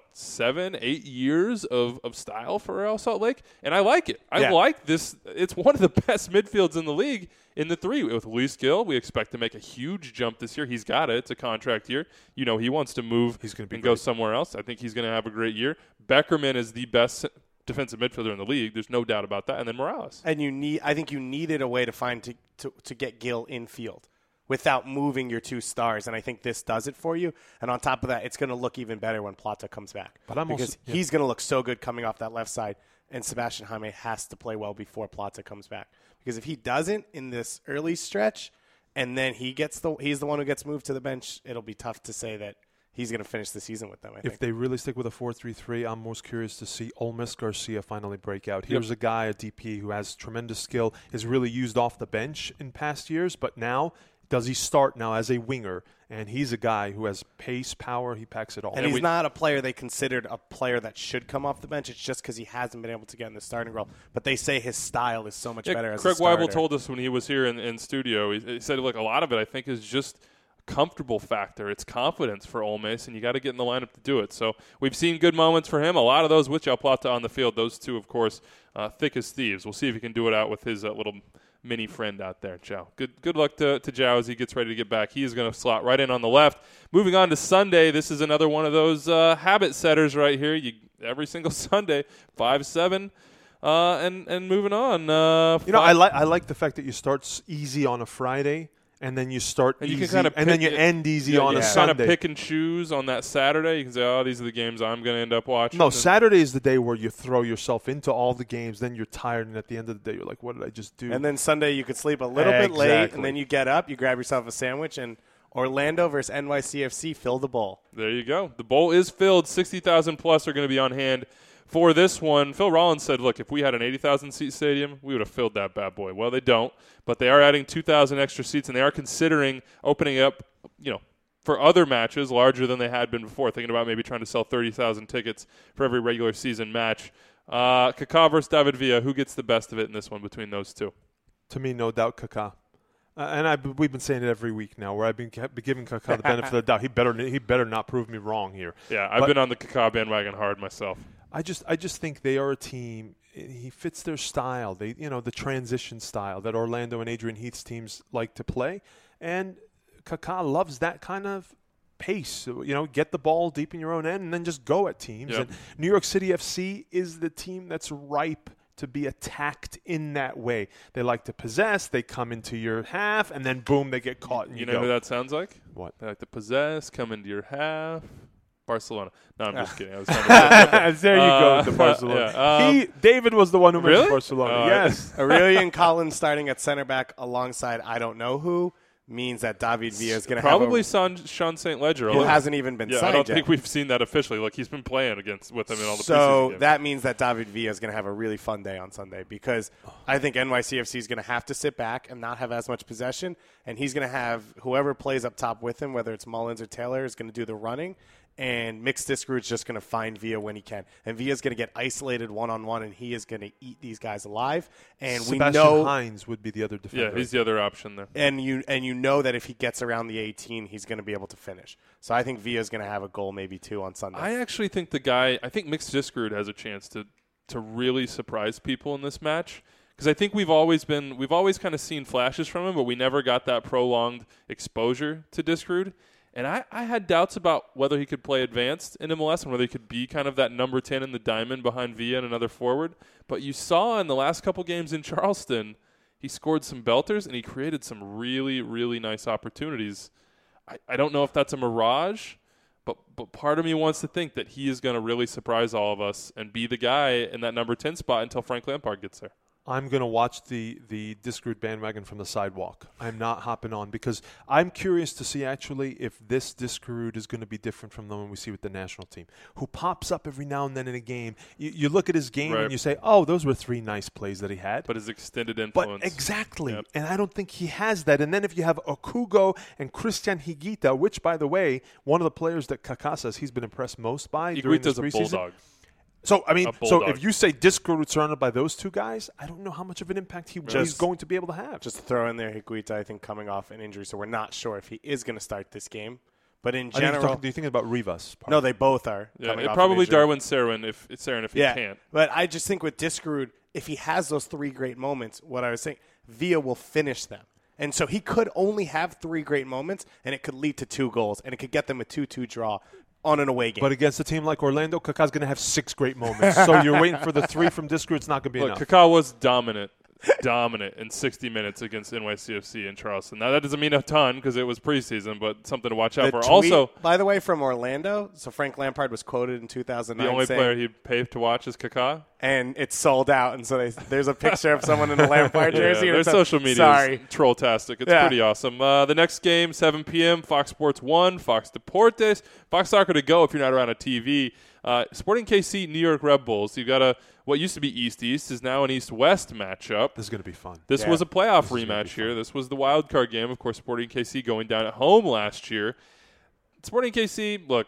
7-8 years of style for Real Salt Lake, and I like it. I like this. It's one of the best midfields in the league in the three. With Luis Gil, we expect to make a huge jump this year. He's got it. It's a contract year. You know, he wants to move and go somewhere else. I think he's going to have a great year. Beckerman is the best defensive midfielder in the league. There's no doubt about that. And then Morales. And I think you needed a way to find to get Gil in field without moving your two stars, and I think this does it for you. And on top of that, it's going to look even better when Plata comes back. Because he's going to look so good coming off that left side, and Sebastian Jaime has to play well before Plata comes back. Because if he doesn't in this early stretch, and then he's the one who gets moved to the bench, it'll be tough to say that he's going to finish the season with them, I think. If they really stick with a 4-3-3, I'm most curious to see Olmes Garcia finally break out. Here's a guy, a DP, who has tremendous skill, is really used off the bench in past years, but now does he start now as a winger? And he's a guy who has pace, power. He packs it all. And he's not a player they considered a player that should come off the bench. It's just because he hasn't been able to get in the starting role. But they say his style is so much better as Craig a starter. Weibel told us when he was here in studio, he said, look, a lot of it, I think, is just a comfortable factor. It's confidence for Olmes, and you got to get in the lineup to do it. So we've seen good moments for him. A lot of those with João Plata on the field. Those two, of course, thick as thieves. We'll see if he can do it out with his little mini friend out there, Joe. Good luck to Joe as he gets ready to get back. He is going to slot right in on the left. Moving on to Sunday, this is another one of those habit setters right here. Every single Sunday, 5-7, and moving on. I like the fact that you start easy on a Friday, and then you start and easy, you can kind of and then you end easy on a Sunday. Kind of pick and choose on that Saturday. You can say, oh, these are the games I'm going to end up watching. No, Saturday is the day where you throw yourself into all the games. Then you're tired, and at the end of the day, you're like, what did I just do? And then Sunday you could sleep a little bit late, and then you get up, you grab yourself a sandwich, and Orlando versus NYCFC, fill the bowl. There you go. The bowl is filled. 60,000 plus are going to be on hand for this one. Phil Rollins said, look, if we had an 80,000-seat stadium, we would have filled that bad boy. Well, they don't, but they are adding 2,000 extra seats, and they are considering opening up, for other matches larger than they had been before, thinking about maybe trying to sell 30,000 tickets for every regular season match. Kaká versus David Villa, who gets the best of it in this one between those two? To me, no doubt, Kaká. And we've been saying it every week now, where I've been giving Kaká the benefit of the doubt. He better not prove me wrong here. Yeah, I've been on the Kaká bandwagon hard myself. I just think they are a team. He fits their style. They, the transition style that Orlando and Adrian Heath's teams like to play, and Kaká loves that kind of pace. Get the ball deep in your own end and then just go at teams. Yep. And New York City FC is the team that's ripe to be attacked in that way. They like to possess. They come into your half, and then boom, they get caught. And you know who that sounds like? What? They like to possess, come into your half. Barcelona. No, I'm just kidding. I was trying to there you go with the Barcelona. Yeah. David was the one who mentioned Really? Barcelona. Yes. Aurelian Collins starting at center back alongside I don't know who means that David Villa is going to have probably Sean St. Ledger. who hasn't even been signed I don't yet. think we've seen that officially. Like, he's been playing with him in all the preseason So games. that means that David Villa is going to have a really fun day on Sunday, because I think NYCFC is going to have to sit back and not have as much possession, and he's going to have whoever plays up top with him, whether it's Mullins or Taylor, is going to do the running, and Mixed Disc is just going to find Villa when he can. And Villa's going to get isolated one-on-one, and he is going to eat these guys alive. And Sebastian we know Hines would be the other defender. Yeah, he's the other option there. And you know that if he gets around the 18, he's going to be able to finish. So I think Villa's going to have a goal, maybe two, on Sunday. I actually think I think Mixed Disc has a chance to really surprise people in this match. Because I think we've always kind of seen flashes from him, but we never got that prolonged exposure to Discrude. And I had doubts about whether he could play advanced in MLS and whether he could be kind of that number 10 in the diamond behind Villa and another forward. But you saw in the last couple games in Charleston, he scored some belters and he created some really, really nice opportunities. I don't know if that's a mirage, but part of me wants to think that he is going to really surprise all of us and be the guy in that number 10 spot until Frank Lampard gets there. I'm going to watch the Diskerud bandwagon from the sidewalk. I'm not hopping on because I'm curious to see actually if this Diskerud is going to be different from the one we see with the national team, who pops up every now and then in a game. You look at his game and you say, oh, those were 3 nice plays that he had. But his extended influence. But exactly. Yep. And I don't think he has that. And then if you have Okugo and Christian Higuita, which, by the way, one of the players that Kaká says he's been impressed most by during this preseason. Higuita's a bulldog. So, if you say Diskerud surrounded by those two guys, I don't know how much of an impact he's going to be able to have. Just to throw in there, Higuita, I think, coming off an injury, so we're not sure if he is going to start this game. But in general... Do you think about Rivas? No, they both are. Yeah, probably Darwin Sarin if he can't. But I just think with Diskerud, if he has those 3 great moments, what I was saying, Villa will finish them. And so he could only have 3 great moments, and it could lead to 2 goals, and it could get them a 2-2 draw on an away game. But against a team like Orlando, Kaká's going to have 6 great moments. So you're waiting for the 3 from Diskerud. It's not going to be enough. Kaká was dominant in 60 minutes against NYCFC in Charleston. Now, that doesn't mean a ton because it was preseason, but something to watch out for. Also, by the way, from Orlando, so Frank Lampard was quoted in 2009 the only saying, player he'd pay to watch is Kaká. And it's sold out. And so there's a picture of someone in a Lampard jersey. Their social media is troll-tastic. It's pretty awesome. The next game, 7 p.m., Fox Sports 1, Fox Deportes, Fox Soccer to go if you're not around a TV. Sporting KC, New York Red Bulls. You've got what used to be East-East is now an East-West matchup. This is going to be fun. This was a playoff rematch here. This was the wild card game. Of course, Sporting KC going down at home last year. Sporting KC, look,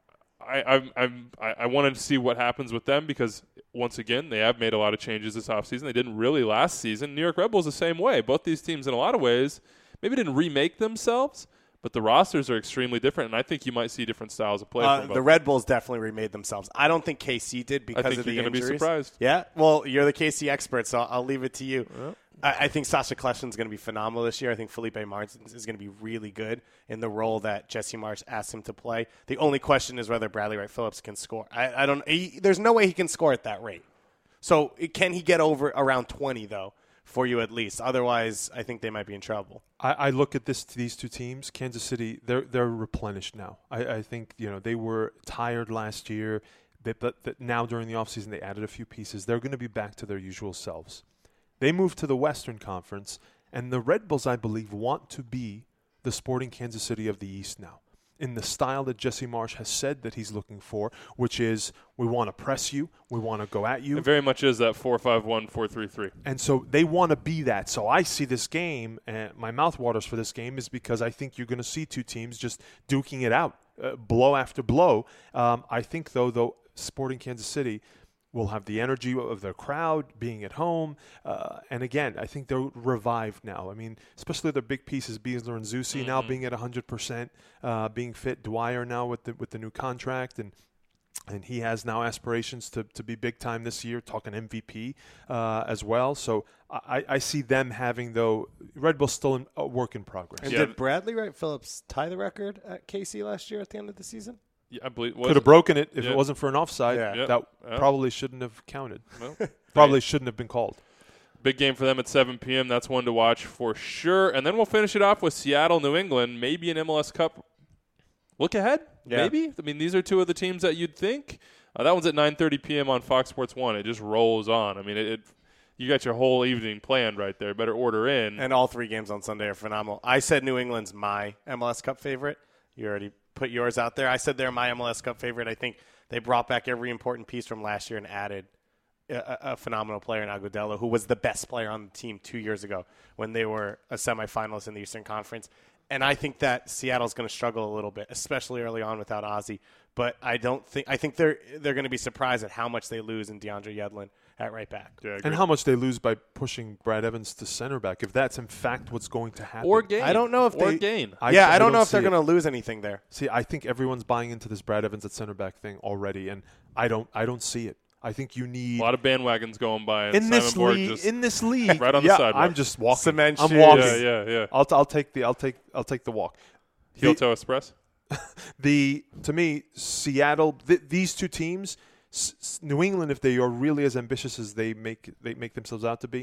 I wanted to see what happens with them because, once again, they have made a lot of changes this offseason. They didn't really last season. New York Red Bulls the same way. Both these teams, in a lot of ways, maybe didn't remake themselves, but the rosters are extremely different, and I think you might see different styles of play from both. The Red Bulls definitely remade themselves. I don't think KC did because of the injuries. I think you're going to be surprised. Yeah? Well, you're the KC expert, so I'll leave it to you. Yep. I think Sasha Kleshin's going to be phenomenal this year. I think Felipe Martins is going to be really good in the role that Jesse Marsch asked him to play. The only question is whether Bradley Wright Phillips can score. There's no way he can score at that rate. So can he get over around 20, though, for you at least? Otherwise, I think they might be in trouble. I look at these two teams. Kansas City, they're replenished now. I think they were tired last year, but now during the offseason they added a few pieces. They're going to be back to their usual selves. They moved to the Western Conference, and the Red Bulls, I believe, want to be the Sporting Kansas City of the East now, in the style that Jesse Marsch has said that he's looking for, which is we want to press you, we want to go at you. It very much is that 4-5-1, 4-3-3. And so they want to be that. So I see this game, and my mouth waters for this game is because I think you're going to see two teams just duking it out, blow after blow. I think, though, Sporting Kansas City will have the energy of their crowd being at home. And again, I think they're revived now. I mean, especially their big pieces, Biesler and Zusi now being at 100%, being fit. Dwyer now with the new contract, and he has now aspirations to be big time this year, talking MVP as well. So I see them having, though, Red Bull still a work in progress. And did Bradley Wright Phillips tie the record at KC last year at the end of the season? Yeah, I believe could have broken it if it wasn't for an offside. That probably shouldn't have counted. Well, probably shouldn't have been called. Big game for them at 7 p.m. That's one to watch for sure. And then we'll finish it off with Seattle, New England, maybe an MLS Cup. Look ahead, maybe. I mean, these are two of the teams that you'd think. That one's at 9:30 p.m. on Fox Sports 1. It just rolls on. I mean, you got your whole evening planned right there. Better order in. And all 3 games on Sunday are phenomenal. I said New England's my MLS Cup favorite. You already put yours out there. I said they're my MLS Cup favorite. I think they brought back every important piece from last year and added a phenomenal player in Agudelo, who was the best player on the team 2 years ago when they were a semifinalist in the Eastern Conference. And I think that Seattle's going to struggle a little bit, especially early on without Ozzy. But I think they're going to be surprised at how much they lose in DeAndre Yedlin at right back. Yeah, and how much they lose by pushing Brad Evans to center back, if that's in fact what's going to happen. Or gain. I don't know if gain. I don't know if they're going to lose anything there. See, I think everyone's buying into this Brad Evans at center back thing already, and I don't see it. I think you need a lot of bandwagons going by. And in this league, right on the sidewalk. I'm walking. Cement I'm shoes. walking. Yeah. I'll take the walk. Heel toe express. To me, Seattle, these two teams, New England, if they are really as ambitious as they make themselves out to be,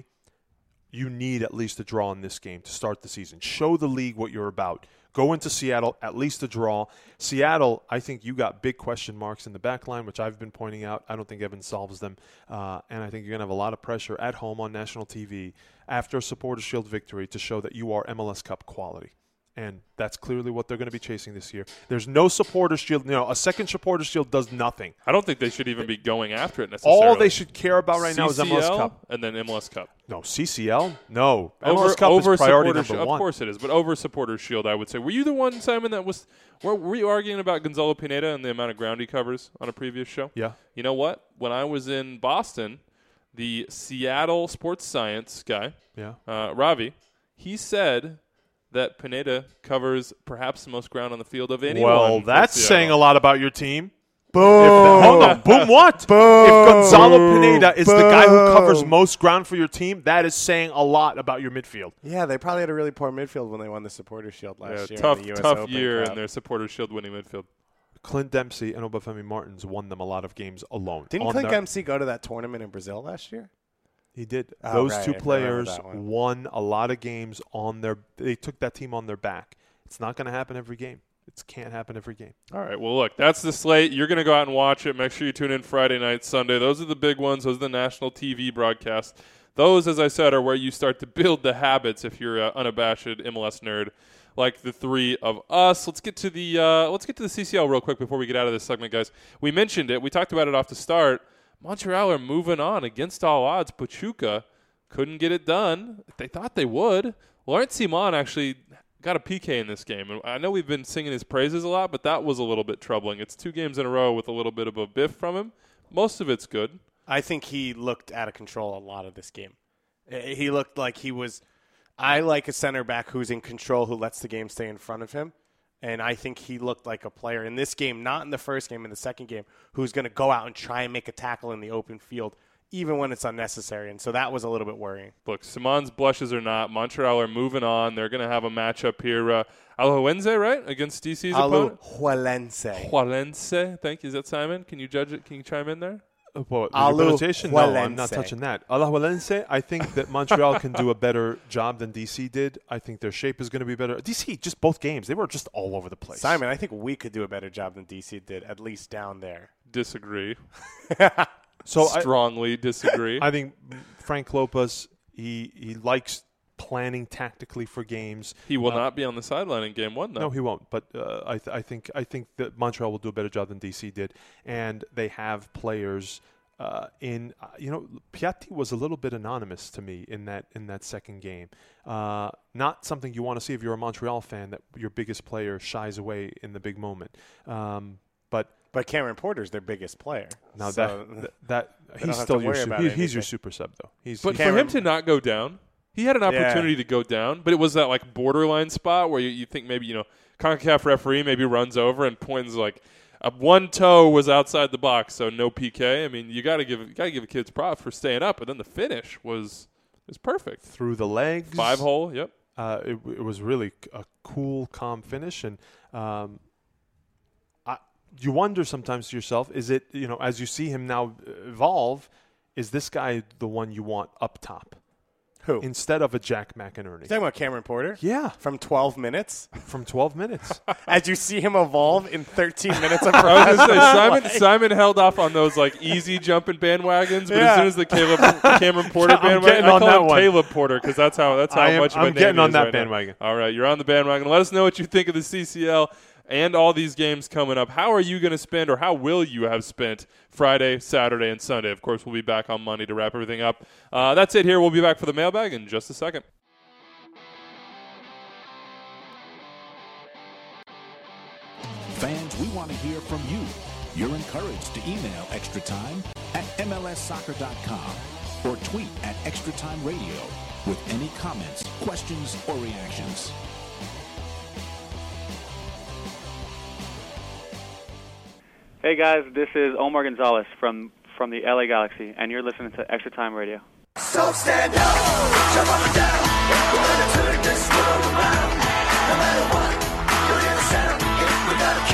you need at least a draw in this game to start the season. Show the league what you're about. Go into Seattle, at least a draw. Seattle, I think you got big question marks in the back line, which I've been pointing out. I don't think Evan solves them. And I think you're going to have a lot of pressure at home on national TV after a Supporters Shield victory to show that you are MLS Cup quality. And that's clearly what they're going to be chasing this year. There's no Supporters Shield. A second Supporters Shield does nothing. I don't think they should even be going after it necessarily. All they should care about right now is MLS Cup. And then MLS Cup. No, CCL? No. MLS Cup is priority number one. Of course it is, but over Supporters Shield, I would say. Were you the one, Simon, that was – were you arguing about Gonzalo Pineda and the amount of ground he covers on a previous show? Yeah. You know what? When I was in Boston, the Seattle sports science guy, Ravi, he said – that Pineda covers perhaps the most ground on the field of anyone. Well, that's saying a lot about your team. Boom. Hold on. Boom what? Boom. If Gonzalo Pineda is the guy who covers most ground for your team, that is saying a lot about your midfield. Yeah, they probably had a really poor midfield when they won the Supporters Shield last year. Tough, in the US tough Open year Cup. in their Supporters Shield winning midfield. Clint Dempsey and Obafemi Martins won them a lot of games alone. Didn't Clint Dempsey go to that tournament in Brazil last year? He did. Oh, Those right. two I players remember that one. won a lot of games on their – they took that team on their back. It's not going to happen every game. It can't happen every game. All right, well, look, that's the slate. You're going to go out and watch it. Make sure you tune in Friday night, Sunday. Those are the big ones. Those are the national TV broadcasts. Those, as I said, are where you start to build the habits if you're an unabashed MLS nerd like the three of us. Let's get to the CCL real quick before we get out of this segment, guys. We mentioned it. We talked about it off the start. Montreal are moving on against all odds. Pachuca couldn't get it done. They thought they would. Laurent Simon actually got a PK in this game. And I know we've been singing his praises a lot, but that was a little bit troubling. It's 2 games in a row with a little bit of a biff from him. Most of it's good. I think he looked out of control a lot of this game. He looked like he was – I like a center back who's in control, who lets the game stay in front of him. And I think he looked like a player in this game, not in the first game, in the second game, who's going to go out and try and make a tackle in the open field, even when it's unnecessary. And so that was a little bit worrying. Look, Simon's blushes or not, Montreal are moving on. They're going to have a matchup here. Alajuelense, right, against DC's opponent? Alajuelense. Thank you. Is that Simon? Can you judge it? Can you chime in there? What, the pronunciation? No, I'm not touching that. Alajuelense, I think that Montreal can do a better job than DC did. I think their shape is going to be better. DC, just both games, they were just all over the place. Simon, I think we could do a better job than DC did, at least down there. Disagree. So strongly disagree. I think Frank Lopez, he likes planning tactically for games. He will not be on the sideline in Game 1, though. No, he won't. But I think that Montreal will do a better job than DC did, and they have players Piatti was a little bit anonymous to me in that second game. Not something you want to see if you're a Montreal fan, that your biggest player shies away in the big moment. But Cameron Porter's their biggest player. Now that he's still he's your super sub though. But for him to not go down. He had an opportunity to go down, but it was that like borderline spot where you think maybe, CONCACAF referee maybe runs over and points like one toe was outside the box, so no PK. I mean, you got to give a kid's props for staying up, but then the finish was perfect. Through the legs. 5-hole, yep. It was really a cool, calm finish, and you wonder sometimes to yourself, is it, as you see him now evolve, is this guy the one you want up top? Who? Instead of a Jack McInerney. You're talking about Cameron Porter? Yeah. From 12 minutes? From 12 minutes. As you see him evolve in 13 minutes of I was going to say, Simon held off on those like easy jumping bandwagons, but as soon as the Cameron Porter bandwagon, I call him Caleb Porter because that's how much of a name I'm getting on that right bandwagon. Now. All right, you're on the bandwagon. Let us know what you think of the CCL and all these games coming up. How are you going to spend, or how will you have spent Friday, Saturday, and Sunday? Of course, we'll be back on Monday to wrap everything up. That's it here. We'll be back for the mailbag in just a second. Fans, we want to hear from you. You're encouraged to email Extra Time at MLSsoccer.com or tweet at Extra Time Radio with any comments, questions, or reactions. Hey guys, this is Omar Gonzalez from the LA Galaxy, and you're listening to Extra Time Radio. So stand up, jump up and down, we're gonna turn this world around. No matter what, you're in the sound, we gotta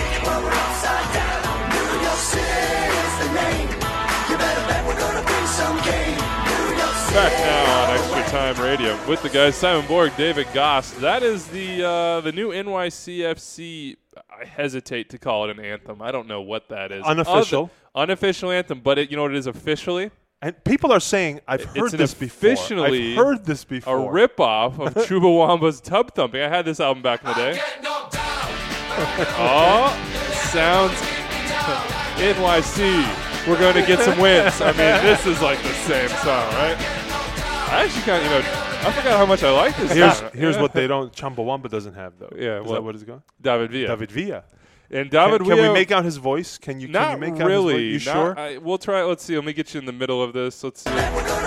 Time Radio with the guys Simon Borg, David Goss. That is the new NYCFC. I hesitate to call it an anthem. I don't know what that is. Unofficial. Unofficial anthem, but you know what it is officially? And people are saying, I've heard this before. I've heard this before. A ripoff of Chumbawamba's Tub Thumping. I had this album back in the day. Oh, sounds NYC. We're going to get some wins. I mean, this is like the same song, right? I actually kind of, I forgot how much I like this song. Here's what they don't, Chumbawamba doesn't have, though. Yeah. Is that what it's going? David Villa. David Villa. And David Can we make out his voice? Can you make out his voice? You sure? We'll try. Let's see. Let me get you in the middle of this. Let's see.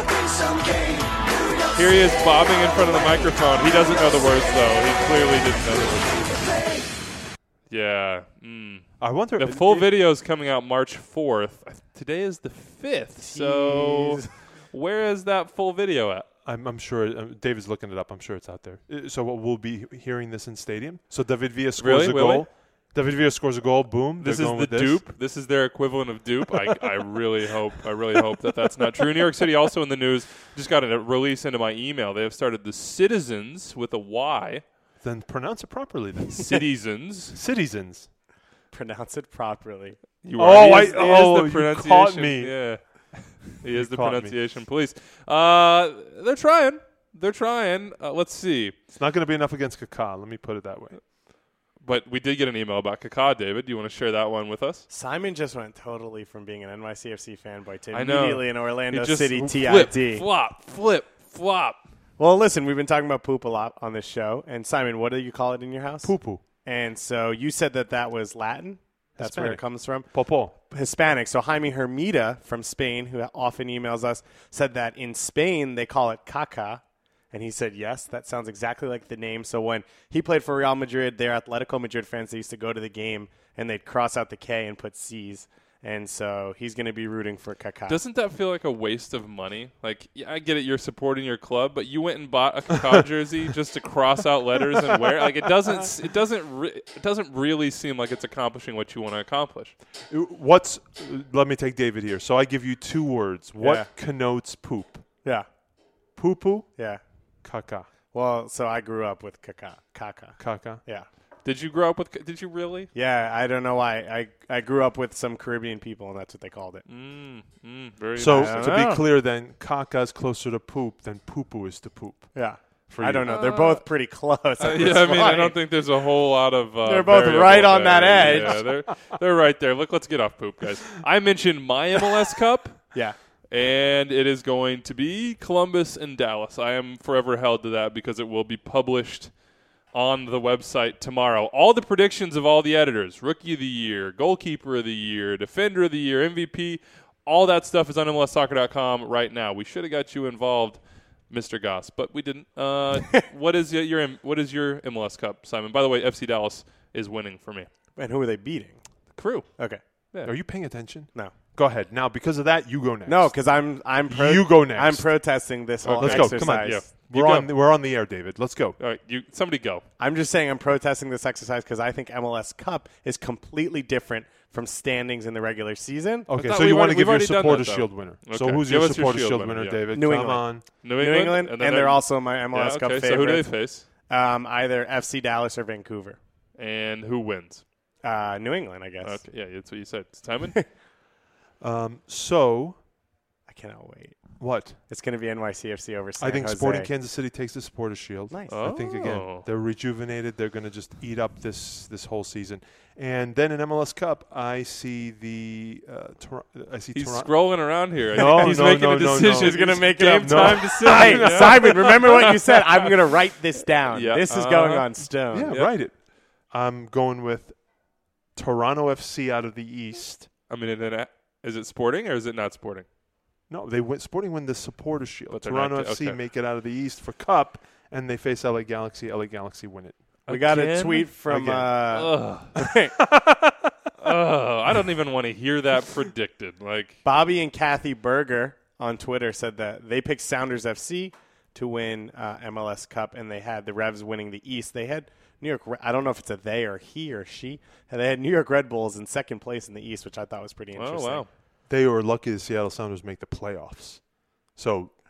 Here he is bobbing in front of the microphone. He doesn't know the words, though. He clearly didn't know the words. Yeah. I wonder. The full video is coming out March 4th. Today is the 5th. So where is that full video at? I'm sure David's looking it up. I'm sure it's out there. So we'll be hearing this in stadium. So David Villa scores a goal. David Villa scores a goal. Boom. This is the dupe. This is their equivalent of dupe. I really hope that that's not true. New York City also in the news. Just got a release into my email. They have started the Citizens with a Y. Then pronounce it properly. Then Citizens. Pronounce it properly. You caught me. Yeah. He is the pronunciation police. They're trying. Let's see. It's not going to be enough against Kaká. Let me put it that way. But we did get an email about Kaká, David. Do you want to share that one with us? Simon just went totally from being an NYCFC fanboy to I know. immediately an Orlando City flip, TID. Flop. Well, listen, we've been talking about poop a lot on this show. And Simon, what do you call it in your house? Poo-poo. And so you said that was Latin. That's Hispanic. where it comes from. Popo. Hispanic. So Jaime Hermida from Spain, who often emails us, said that in Spain they call it caca. And he said, yes, that sounds exactly like the name. So when he played for Real Madrid, their Atletico Madrid fans, they used to go to the game and they'd cross out the K and put C's. And so he's going to be rooting for Kaká. Doesn't that feel like a waste of money? Like, yeah, I get it, you're supporting your club, but you went and bought a Kaká jersey just to cross out letters and wear. Like, it doesn't really seem like it's accomplishing what you want to accomplish. Let me take David here. So I give you two words. What connotes poop? Yeah. Poo-poo? Yeah. Kaká. Well, so I grew up with Kaká. Kaká? Yeah. Did you grow up with? Did you really? Yeah, I don't know why. I grew up with some Caribbean people, and that's what they called it. Very so nice. to be clear, then Kaká's closer to poop than poo-poo is to poop. Yeah. I don't know. They're both pretty close. I mean, I don't think there's a whole lot of. They're both right on that edge. Yeah, they're right there. Look, let's get off poop, guys. I mentioned my MLS Cup. Yeah. And it is going to be Columbus and Dallas. I am forever held to that because it will be published on the website tomorrow. All the predictions of all the editors, Rookie of the Year, Goalkeeper of the Year, Defender of the Year, MVP, all that stuff is on MLSsoccer.com right now. We should have got you involved, Mr. Goss, but we didn't. What is your MLS Cup, Simon? By the way, FC Dallas is winning for me. And who are they beating? The Crew. Okay. Yeah. Are you paying attention? No. Go ahead. Now, because of that, you go next. No, because you go next. I'm protesting this whole Let's exercise. go. Come on. Yeah. We're on the air, David. Let's go. All right, somebody go. I'm just saying I'm protesting this exercise because I think MLS Cup is completely different from standings in the regular season. Okay, so you want to give your Supporters Shield winner. Okay. So who's your Supporters Shield winner, David? New England. Come on. New England, and they're also my MLS Cup favorite. So who do they face? Either FC Dallas or Vancouver. And who wins? New England, I guess. Okay, yeah, that's what you said. Simon? So I cannot wait. What? It's going to be NYCFC over San I think Jose. Sporting Kansas City takes the Supporters Shield. Nice. I think, again, they're rejuvenated. They're going to just eat up this whole season. And then in MLS Cup, I see He's scrolling around here. He's making a decision. No. He's going to make game time decision. Hey, Simon, remember what you said? I'm going to write this down. Yeah. This is going on stone. Yeah, write it. I'm going with Toronto FC out of the East. I mean, is it Sporting or is it not Sporting? No, Sporting win the Supporters Shield. But Toronto FC make it out of the East for Cup, and they face LA Galaxy. LA Galaxy win it. We got a tweet from. I don't even want to hear that predicted. Like Bobby and Kathy Berger on Twitter said that they picked Sounders FC to win MLS Cup, and they had the Revs winning the East. They had New York. I don't know if it's a they or he or she. And they had New York Red Bulls in second place in the East, which I thought was pretty interesting. Oh wow! They were lucky the Seattle Sounders make the playoffs. So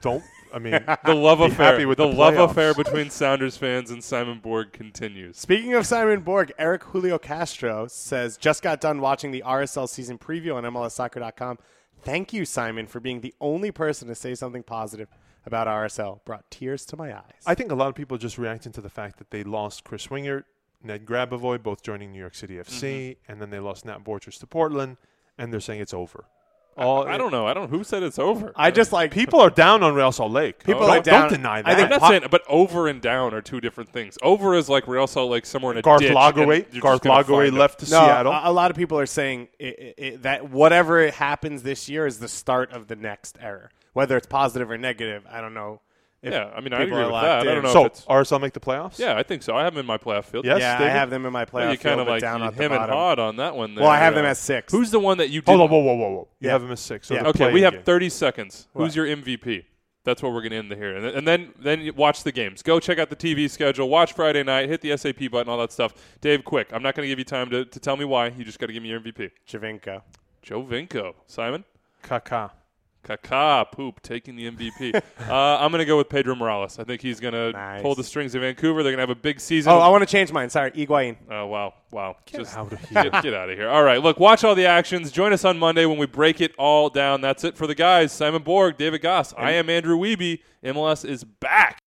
don't. I mean, The love be affair. happy with the the love playoffs. affair between Sounders fans and Simon Borg continues. Speaking of Simon Borg, Eric Julio Castro says, just got done watching the RSL season preview on MLSsoccer.com. Thank you, Simon, for being the only person to say something positive about RSL. Brought tears to my eyes. I think a lot of people are just reacting to the fact that they lost Chris Wingert, Ned Grabovoy, both joining New York City FC, and then they lost Nat Borchers to Portland, and they're saying it's over. I don't know. Who said it's over? I just like People are down on Real Salt Lake. People don't deny that. I think I'm not saying, but over and down are two different things. Over is like Real Salt Lake somewhere in a Garth ditch. Lagerwey. and you're Garth just gonna Lagerwey find left to No, Seattle. a lot of people are saying that whatever happens this year is the start of the next era. Whether it's positive or negative, I don't know. it. if Yeah, I mean, I people agree are with locked that. I in. don't know So if it's. RSL make the playoffs? Yeah, I think so. I have them in my playoff field. Yes, Yeah, I David? have them in my Well, playoff you kind field, of but like down at the him and bottom. Hod on that one. There. Well, I have them as 6. Who's the one that you did? Hold on, whoa. You Yeah. have them as 6. So Yeah. the Okay, play-in we have game. 30 seconds. What? Who's your MVP? That's what we're going to end here. And then you watch the games. Go check out the TV schedule. Watch Friday night. Hit the SAP button, all that stuff. Dave, quick. I'm not going to give you time to tell me why. You just got to give me your MVP. Javinko. Joe Vinko. Simon? Kaká. Kaká, poop, taking the MVP. I'm going to go with Pedro Morales. I think he's going to Nice. pull the strings of Vancouver. They're going to have a big season. Oh, I want to change mine. Sorry, Higuain. Oh, wow. Just out of here. Get out of here. All right, look, watch all the actions. Join us on Monday when we break it all down. That's it for the guys. Simon Borg, David Goss. I am Andrew Wiebe. MLS is back.